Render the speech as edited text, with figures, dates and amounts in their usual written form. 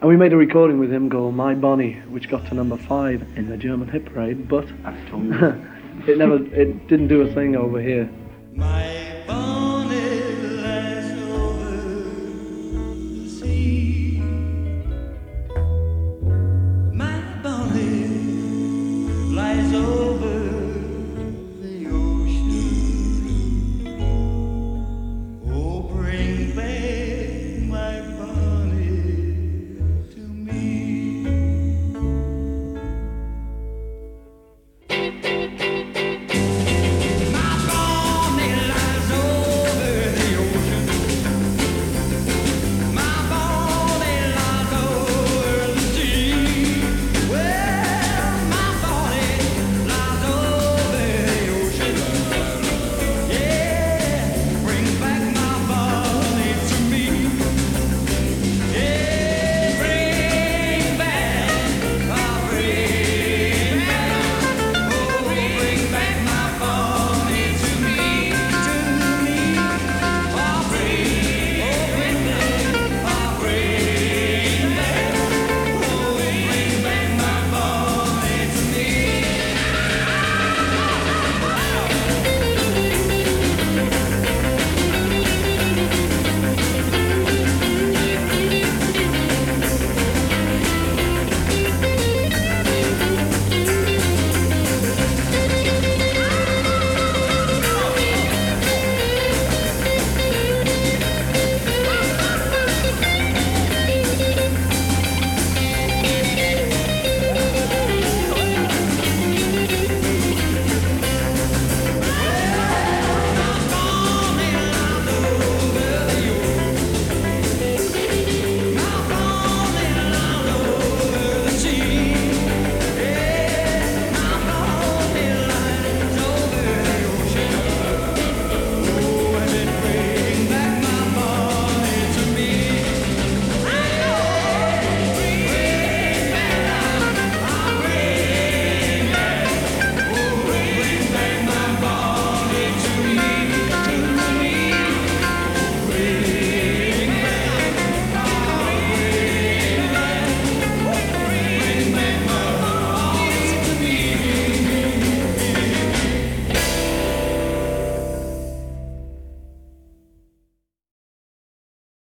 And we made a recording with him called My Bonnie, which got to number 5 in the German hit parade, but I've told you. it didn't do a thing over here. My